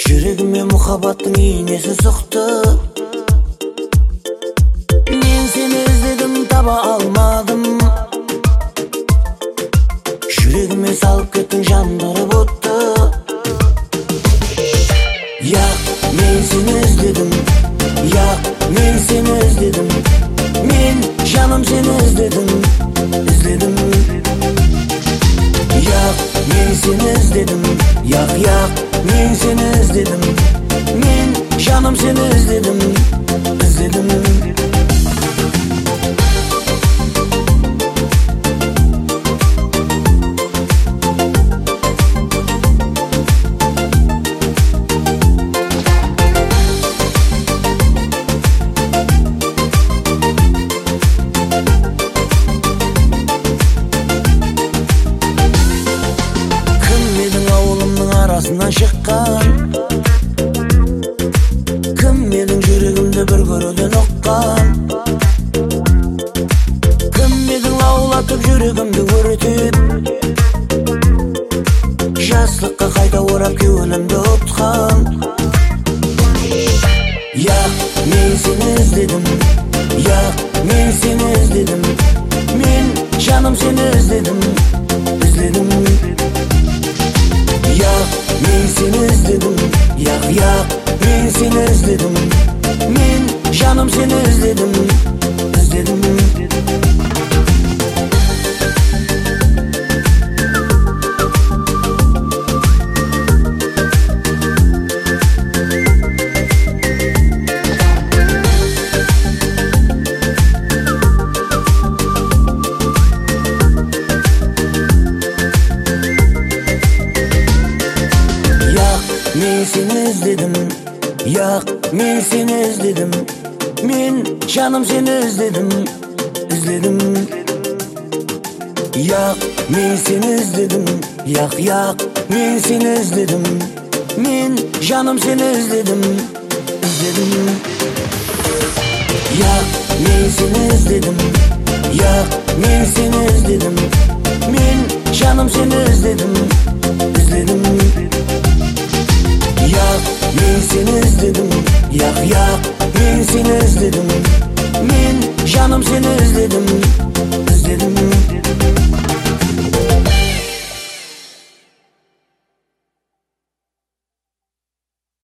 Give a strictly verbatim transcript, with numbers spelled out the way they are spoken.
Жүрегіме мұхаббаттың иінесі соқты. Мен сені іздедім, таба алмадым. Жүрегіме салып кеттің, жандырып отты. Яқ, мен сені іздедім. Яқ, мен сені іздедім. Мен жаным сені іздедім, іздедім. Яқ, мен сені іздедім. Яқ, яқ, мен сені іздедім. Мен жаным сені іздедім, іздедім. Арасынан шыққан кім менің жүрегімді бір көруден ұққан, кім менің лаулатып жүрегімді өртеп, жастыққа қайта орап кеуілімді ұтқан. Яқ, мен сені іздедім. Яқ, мен сені іздедім. Мен жаным сені іздедім, іздедім. Яқ, мен сені іздедім. Яқ, яқ, мен сені іздедім. Мен жаным сені іздедім, іздедім. Мен сені іздедім. Яқ, мен сені іздедім. Мен жаным сені іздедім, іздедім. Яқ, мен сені іздедім. Яқ, яқ, мен сені іздедім. Мен жаным сені іздедім, іздедім. Яқ, мен сені іздедім. Яқ, мен сені іздедім. Мен жаным сені іздедім, іздедім. Яқ, мен сені іздедім. Яқ, яқ, мен сені іздедім. Мен жаным сені іздедім.